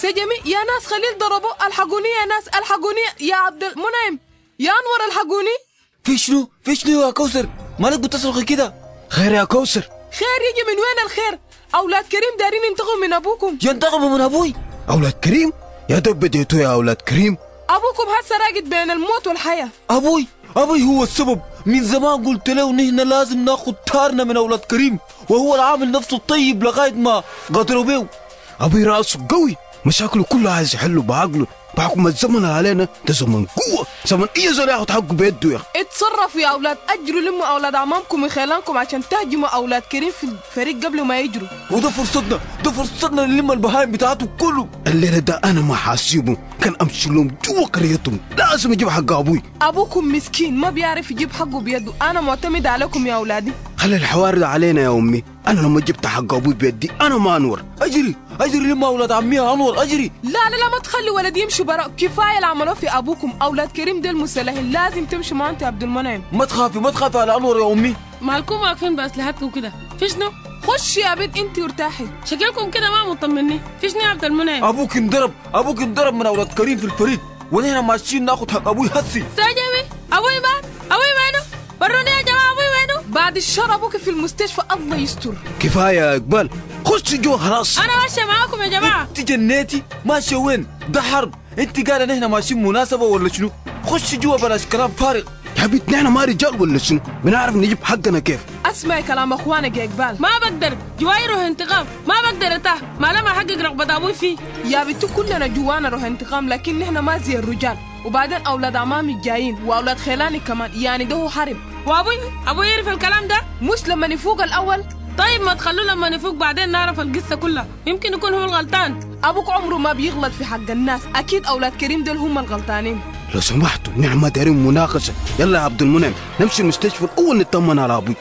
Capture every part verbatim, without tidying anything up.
سجمي يا ناس خليل ضربوا، الحقوني يا ناس الحقوني يا عبد المنعم يا انور الحقوني. في شنو في شنو يا كوثر؟ مالك بتصرخي كده؟ خير يا كوثر؟ خير يجي من وين الخير؟ اولاد كريم دارين ينتقموا من ابوكم. ينتقموا من ابوي؟ اولاد كريم؟ يا دب بديتوا يا اولاد كريم. ابوكم هسه راقد بين الموت والحياه. ابوي ابوي هو السبب. من زمان قلت له نحن لازم ناخذ تارنا من اولاد كريم، وهو العامل نفسه الطيب لغايه ما قدروا بيه. ابوي راسه قوي، مشاكله كلها عايز يحله بعقله، بحكم الزمن علينا ده زمن قوه، زمن اي زول ياخذ حقه بيده يا اخي. اتصرفوا يا اولاد، اجروا لموا اولاد عمامكم وخيلانكم عشان تهجموا اولاد كريم في الفريق قبل ما يجروا. وده فرصتنا، ده فرصتنا نلم البهايم بتاعته كله. الليله ده انا ما حاسيبه، كان امشي لهم جوا قريتهم، لازم يجيب حق ابوي. ابوكم مسكين ما بيعرف يجيب حقه بيده، انا معتمد عليكم يا اولادي. خلي الحوار ده علينا يا امي، انا لما جبت حق ابوي بيدي انا ما انور. اجري اجري لما اولاد عمي يا انور اجري. لا لا لا ما تخلي ولد يمشي برا، كفايه اللي عملوه في ابوكم. اولاد كريم ديل مسلحين، لازم تمشي معاه انت يا عبد المنعم. ما تخافي ما تخافي على انور يا امي. مالكم واقفين باسلحتكم كده؟ في شنو؟ خشي يا بنت انت وارتاحي. شكلكم كده ما مطمنين. في شنو يا عبد المنعم؟ ابوك انضرب، ابوك انضرب من اولاد كريم في الفريق، ونحن ماشيين ناخذ حق ابوي هسي. سجمي ابوي مات، ابوي وينه؟ وروني يا جماعه ابوي وينه؟ بعد الشر ابوك في المستشفى الله يستر. كفايه يا اقبال، خش جوا خلاص. انا ماشيه معاكم يا جماعه. انت جنيتي؟ ماشيه وين؟ ده حرب، انت قاعده نحن ماشيين مناسبه ولا شنو؟ خش جوا بلاش كلام فارغ. يا بنت نحن ما رجال ولا شنو؟ بنعرف نجيب حقنا كيف؟ اسمعي كلام اخوانك يا اقبال. ما بقدر، جواي روح انتقام، ما بقدر ارتاح ما لما احقق رغبه ابوي فيه. يا بنت كلنا جوانا روح انتقام، لكن نحن ما زي الرجال، وبعدين اولاد عمامي جايين واولاد خيلاني كمان، يعني ده هو حرب. وابوي ابوي يعرف الكلام ده؟ مش لما نفوق الاول؟ طيب ما تخلوه لما نفوق بعدين نعرف القصه كلها، يمكن يكون هو الغلطان. ابوك عمره ما بيغلط في حق الناس، اكيد اولاد كريم دول هم الغلطانين. لو سمحتوا نحن ما دايرين مناقشه، يلا يا عبد المنعم نمشي المستشفى الاول نطمن على ابوي.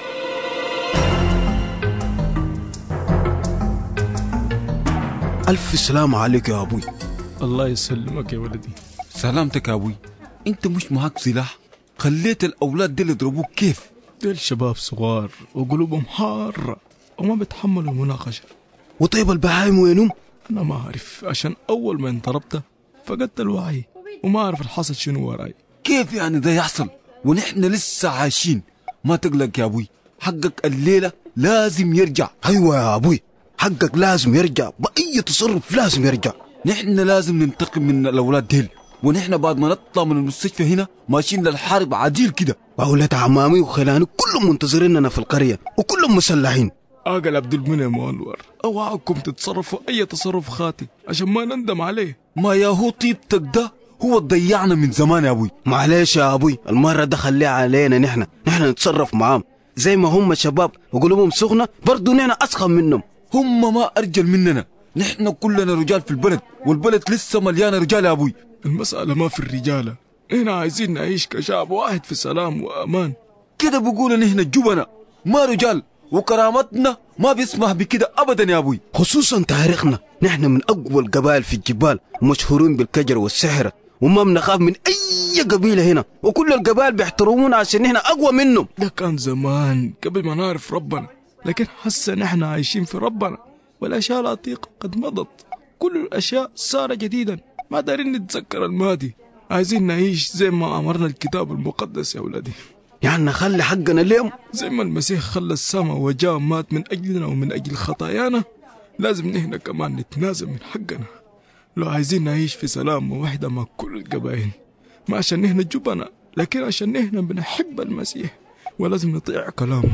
الف سلام عليك يا ابوي. الله يسلمك يا ولدي. سلامتك يا ابوي. انت مش معاك سلاح؟ خليت الاولاد دول يضربوك كيف؟ دول شباب صغار وقلوبهم حاره وما بيتحملوا المناقشه. وطيب البهايم وينهم؟ انا ما اعرف، عشان اول ما انضربت فقدت الوعي وما اعرف الحصل شنو وراي. كيف يعني ده يحصل ونحن لسه عايشين؟ ما تقلق يا ابوي، حقك الليله لازم يرجع. ايوه يا ابوي حقك لازم يرجع، باي تصرف لازم يرجع. نحن لازم ننتقم من الاولاد ديل، ونحن بعد ما نطلع من المستشفى هنا ماشيين للحرب عديل كده. واولاد عمامي وخلاني كلهم منتظريننا في القريه وكلهم مسلحين. اقل عبد المنعم وانور، اوعكم تتصرفوا اي تصرف خاطئ عشان ما نندم عليه. ما يا هو طيبتك ده هو ضيعنا من زمان يا ابوي. معلش يا ابوي، المره ده خليها علينا، نحن نحن نتصرف معاهم زي ما هم شباب وقلوبهم سخنه، برضو نحن اسخن منهم. هم ما ارجل مننا، نحن كلنا رجال في البلد، والبلد لسه مليانه رجال يا ابوي. المساله ما في الرجاله، نحن عايزين نعيش كشعب واحد في سلام وامان. كده بيقولوا نحن جبنا ما رجال، وكرامتنا ما بيسمح بكده ابدا يا ابوي. خصوصا تاريخنا، نحن من اقوى القبائل في الجبال، ومشهورين بالكجر والسحر، وما بنخاف من اي قبيله هنا، وكل القبائل بيحترمونا عشان نحن اقوى منهم. ده كان زمان قبل ما نعرف ربنا، لكن هسه نحن عايشين في ربنا، والاشياء العتيقه قد مضت، كل الاشياء صار جديدا، ما دارين نتذكر الماضي، عايزين نعيش زي ما امرنا الكتاب المقدس يا اولادي. يعني نخلي حقنا اليوم زي ما المسيح خلى السماء وجاء مات من اجلنا ومن اجل خطايانا، لازم نحن كمان نتنازل من حقنا لو عايزين نعيش في سلام ووحده مع كل القبائل، ما عشان نحن جبنا، لكن عشان نحن بنحب المسيح ولازم نطيع كلامه.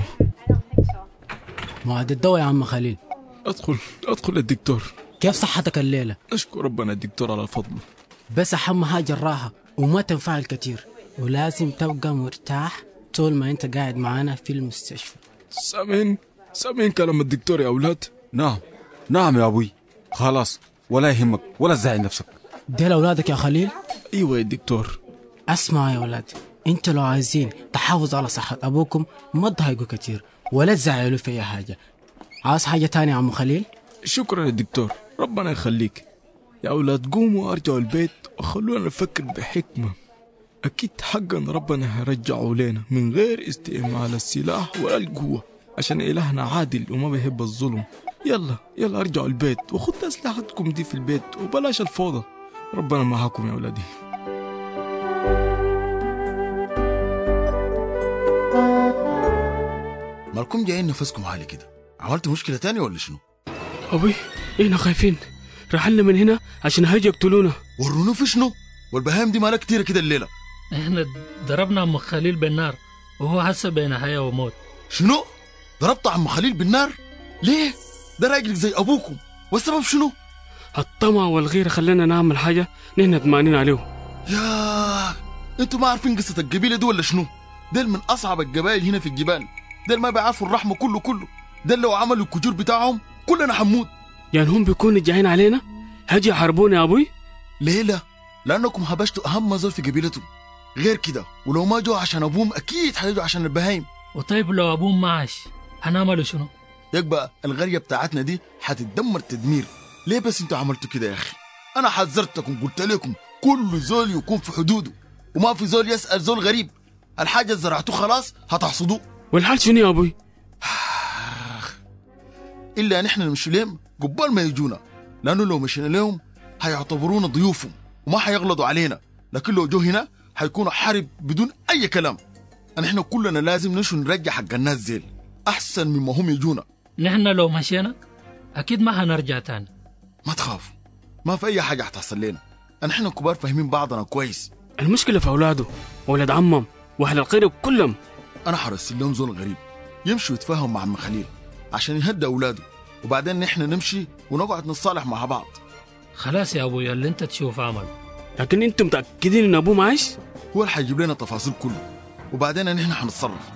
معاد الدواء يا عم خليل. ادخل ادخل الدكتور. كيف صحتك الليله؟ اشكر ربنا الدكتور على فضله، بس اهمها جراحه وما تنفعل كتير، ولازم تبقى مرتاح طول ما انت قاعد معانا في المستشفى. سامعين سامعين كلام الدكتور يا اولاد؟ نعم نعم يا ابوي، خلاص ولا يهمك ولا تزعل نفسك. ديل اولادك يا خليل؟ ايوه يا دكتور. اسمع يا اولاد، انت لو عايزين تحافظوا على صحه ابوكم ما تضايقوا كتير ولا تزعلوا في اي حاجه. عاوز حاجه تانية يا عم خليل؟ شكرا يا دكتور، ربنا يخليك. يا اولاد قوموا ارجعوا البيت وخلونا نفكر بحكمه، اكيد حقا ربنا هيرجعوا لنا من غير استعمال السلاح ولا القوه، عشان الهنا عادل وما بيحب الظلم، يلا يلا ارجعوا البيت وخذوا أسلحتكم دي في البيت وبلاش الفوضى. ربنا معاكم يا أولادي. مالكم جايين نفسكم عالي كده؟ عملتوا مشكلة تانية ولا شنو؟ أبوي إحنا خايفين، رحلنا من هنا عشان هيجوا يقتلونا. ورونا في شنو؟ والبهايم دي مالها كتيرة كده الليلة. احنا ضربنا عم خليل بالنار وهو حس بين حياة وموت. شنو؟ ضربت عم خليل بالنار؟ ليه؟ ده راجلك زي أبوكم، والسبب شنو؟ الطمع والغيرة خلينا نعمل حاجة نحن ندمانين عليه. يا انتوا ما عارفين قصة القبيلة دي ولا شنو؟ ديل من أصعب القبائل هنا في الجبال، ديل ما بيعرفوا الرحمة كله كله، ديل لو عملوا الكجور بتاعهم كلنا حموت. يعني هم بيكونوا جايين علينا؟ هاجي يحاربوني يا أبوي؟ ليه لا؟ لأنكم هبشتوا أهم مزول في قبيلتهم. غير كده ولو ما جو عشان أبوهم أكيد هيجوا عشان البهايم. وطيب لو أبوهم ما عاش هنعملوا شنو؟ يبقى القرية بتاعتنا دي هتتدمر تدمير. ليه بس انتوا عملتوا كده يا أخي؟ أنا حذرتكم، قلت لكم كل زول يكون في حدوده وما في زول يسأل زول غريب. الحاجة اللي زرعتوه خلاص هتحصدوه. والحال شنو يا أبوي؟ إلا نحن نمشي لهم قبال ما يجونا، لأنه لو مشينا لهم هيعتبرونا ضيوفهم وما هيغلطوا علينا، لكن لو جو هنا هيكونوا حرب بدون أي كلام. نحن كلنا لازم نمشي نرجع حق الناس زيل أحسن مما هم يجونا. نحن لو مشينا أكيد ما هنرجع تاني. ما تخافوا، ما في أي حاجة هتحصل لنا، نحن كبار فاهمين بعضنا كويس. المشكلة في أولاده وولاد عمهم وأهل القرية كلهم. أنا حرسل لهم زول غريب يمشي ويتفاهم مع عم خليل عشان يهدى أولاده، وبعدين نحن نمشي ونقعد نتصالح مع بعض. خلاص يا أبويا اللي أنت تشوف عمل. لكن أنتم متأكدين إن أبوه معاش؟ هو اللي حيجيب لنا التفاصيل كله وبعدين نحن حنتصرف.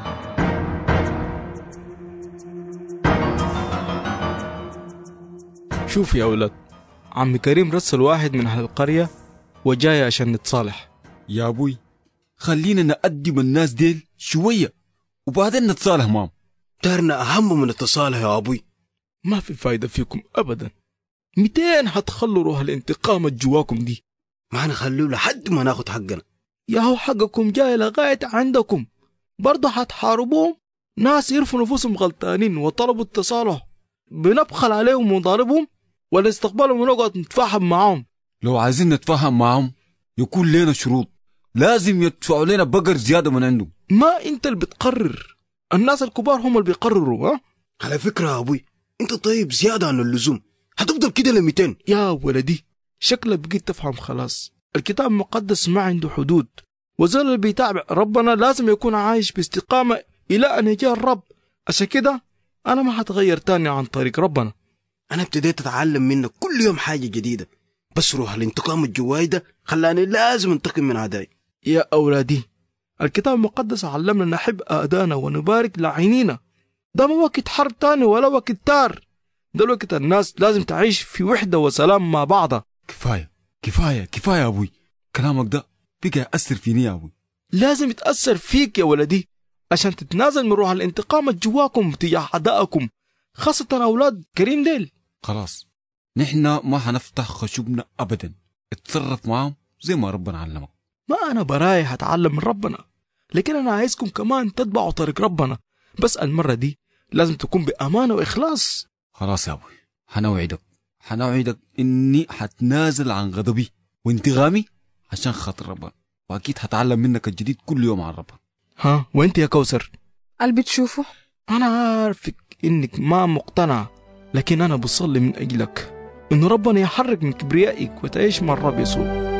شوف يا أولاد، عم كريم رسل واحد من أهل القرية وجاي عشان نتصالح. يا أبوي خلينا نقدم الناس ديل شوية وبعدين نتصالح معهم. دارنا أهم من التصالح يا أبوي. ما في فايدة فيكم أبدا. ميتين هتخلوا روح الانتقام جواكم دي. ما نخلوه لحد ما ناخد حقنا. يا هو حقكم جاي لغاية عندكم، برضه هتحاربوهم. ناس يرفوا نفوسهم غلطانين وطلبوا التصالح، بنبخل عليهم ونضاربهم ولا استقبالهم ونقعد نتفاهم معهم؟ لو عايزين نتفاهم معهم يكون لنا شروط، لازم يدفعوا لنا بقر زيادة من عندهم. ما انت اللي بتقرر، الناس الكبار هم اللي بيقرروا. ها على فكرة يا أبوي انت طيب زيادة عن اللزوم، هتفضل كده لميتين. يا ولدي شكلك بقيت تفهم خلاص. الكتاب المقدس ما عنده حدود، وزول اللي بيتابع ربنا لازم يكون عايش باستقامة إلى أن يجي الرب. عشان كده أنا ما هتغير تاني عن طريق ربنا. أنا ابتديت أتعلم منك كل يوم حاجة جديدة، بس روح الانتقام الجواي ده خلاني لازم انتقم من أعدائي. يا أولادي الكتاب المقدس علمنا نحب أعدانا ونبارك لاعنينا. ده ما وقت حرب تاني ولا وقت تار، ده الوقت الناس لازم تعيش في وحدة وسلام مع بعضها. كفاية كفاية كفاية يا أبوي، كلامك ده بقى يأثر فيني يا أبوي. لازم يتأثر فيك يا ولدي عشان تتنازل من روح الانتقام جواكم تجاه أعدائكم، خاصة أولاد كريم ديل. خلاص نحن ما هنفتح خشوبنا أبدا، اتصرف معهم زي ما ربنا علمك. ما أنا براي هتعلم من ربنا، لكن أنا عايزكم كمان تتبعوا طريق ربنا، بس المرة دي لازم تكون بأمانة وإخلاص. خلاص يا أبوي هنوعدك هنوعدك إني هتنازل عن غضبي وانتقامي عشان خاطر ربنا، وأكيد هتعلم منك الجديد كل يوم عن ربنا. ها وانت يا كوثر؟ اللي بتشوفه أنا عارفك إنك ما مقتنع، لكن أنا بصلي من أجلك إن ربنا يحرك من كبريائك وتعيش مع الرب يسوع.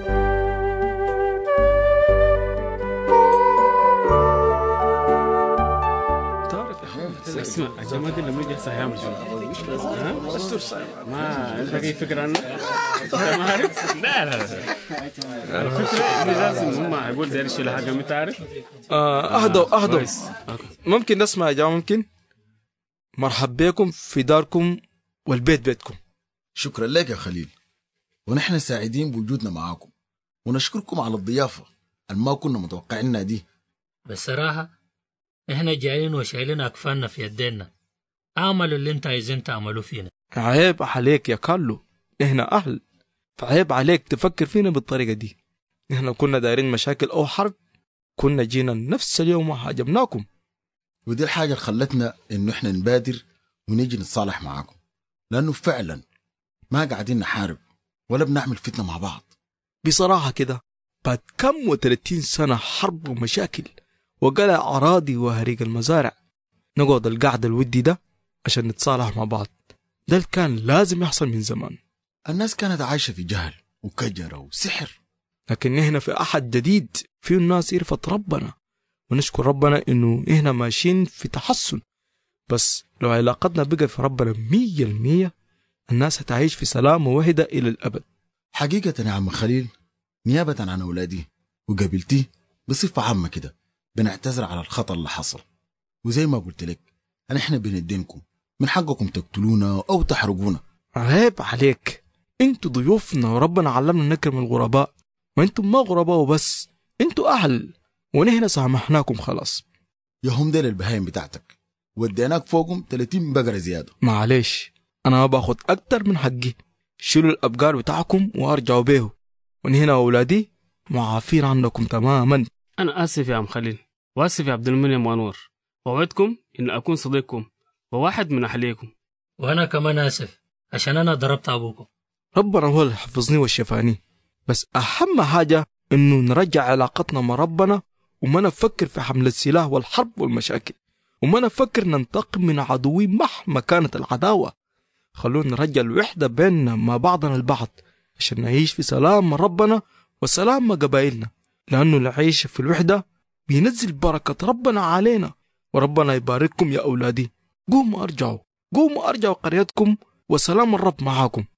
اسمع الجماعة لما يجي هسه هيعمل شنو؟ ها؟ ما انت في فكرة عنه؟ ما عارف؟ لا لا لا الفكرة إن لازم هم هيقول زي الشيء لحاجة ما تعرف؟ آه أهدوا أهدوا ممكن نسمع يا جماعة؟ ممكن مرحب بكم في داركم والبيت بيتكم. شكرا لك يا خليل، ونحن سعيدين بوجودنا معاكم، ونشكركم على الضيافة اللي ما كنا متوقعينها دي. بصراحة احنا جايين وشايلين أكفاننا في يدينا، اعملوا اللي انت عايزين تعملوا فينا. عيب عليك يا كارلو، احنا أهل، فعيب عليك تفكر فينا بالطريقة دي. احنا كنا دايرين مشاكل أو حرب كنا جينا نفس اليوم وهاجمناكم. ودي الحاجة اللي خلتنا إنه احنا نبادر ونيجي نتصالح معاكم، لأنه فعلا ما قاعدين نحارب ولا بنعمل فتنة مع بعض. بصراحة كده بعد كم وثلاثين سنة حرب ومشاكل وقلع أراضي وهريق المزارع نقعد القعدة الودي ده عشان نتصالح مع بعض؟ ده اللي كان لازم يحصل من زمان. الناس كانت عايشة في جهل وكجرة وسحر، لكن إحنا في أحد جديد فيه الناس عرفت ربنا، ونشكر ربنا إنه إحنا ماشيين في تحسن. بس لو علاقتنا بقى في ربنا مية المية الناس هتعيش في سلام ووحدة إلى الأبد. حقيقة يا عم خليل، نيابة عن أولادي وقابلتي بصفة عامة كده بنعتذر على الخطأ اللي حصل، وزي ما قلت لك نحن بندينكم، من حقكم تقتلونا أو تحرقونا. عيب عليك، انتوا ضيوفنا وربنا علمنا نكرم الغرباء، وانتم ما غرباء وبس، انتوا أهل ونحن سامحناكم خلاص. يا هم ديل البهايم بتاعتك وديناك فوقهم ثلاثين بقرة زيادة. معلش أنا ما باخد أكتر من حقي، شيلوا الأبقار بتاعكم وارجعوا بيه، ونهنا أولادي معافين عنكم تماما. أنا آسف يا عم خليل، وآسف يا عبد المنعم وأنور، ووعدكم إن أكون صديقكم وواحد من أهليكم. وأنا كمان آسف عشان أنا ضربت أبوكم. ربنا هو اللي حفظني والشفاني، بس أهم حاجة إنه نرجع علاقتنا مع ربنا، وما نفكر في حمل السلاح والحرب والمشاكل، وما نفكر ننتقم من عدوي مهما كانت العداوة. خلونا نرجع الوحدة بيننا مع بعضنا البعض عشان نعيش في سلام مع ربنا وسلام مع قبائلنا، لأنه العيش في الوحدة بينزل بركة ربنا علينا. وربنا يبارككم يا أولادي. قوموا أرجعوا قوموا أرجعوا قريتكم وسلام الرب معاكم.